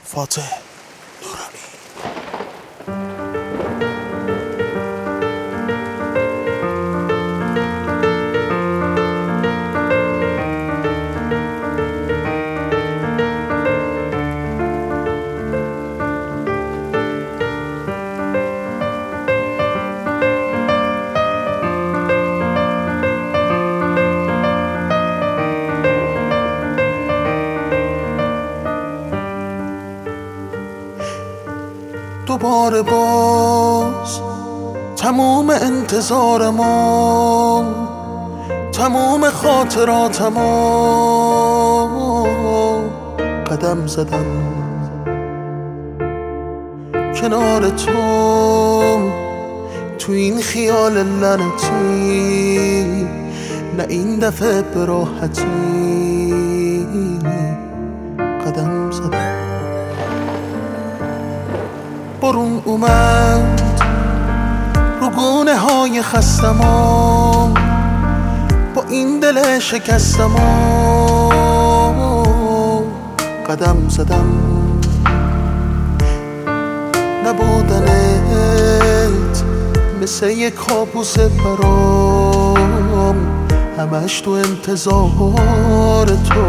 فاتح نورانی. دوباره باز تموم انتظارمو، تموم خاطراتمو قدم زدم کنار تو این خیال لعنتی، نه این دفعه به راحتی قدم زدم. بارون اومد رو گونه های خستمو، با این دل شکستمو قدم زدم. نبودنت مثل یک کابوس برام، همش تو انتظار تو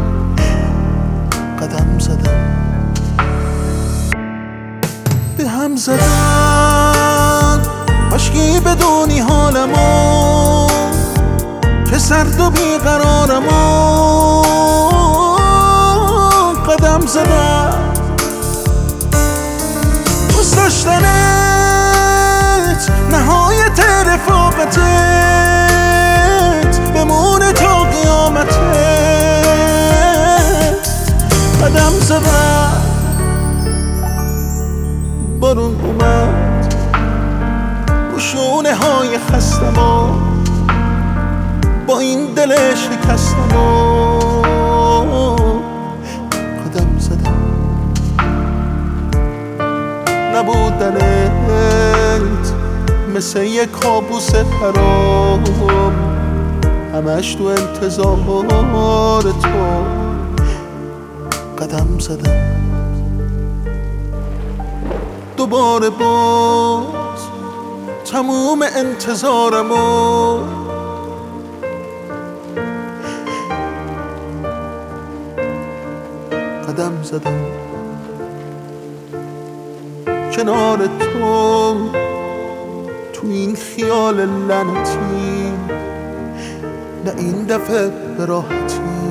قدم زدم. به هم زدن عشقی بدونی حالمو، که سرد و بیقرارمو قدم زدم. دوست داشتنت نهایت رفاقتت، بمونه تا قیامتت قدم زدم. بارون اومد رو شونه های خستمو، با این دل شکستمو قدم زدم. نبودنت مثل یک کابوس برام، همش تو انتظار تو قدم زدم. دوباره باز تموم انتظارمو، قدم زدم کنار تو این خیال لعنتی، نه این دفعه به راحتی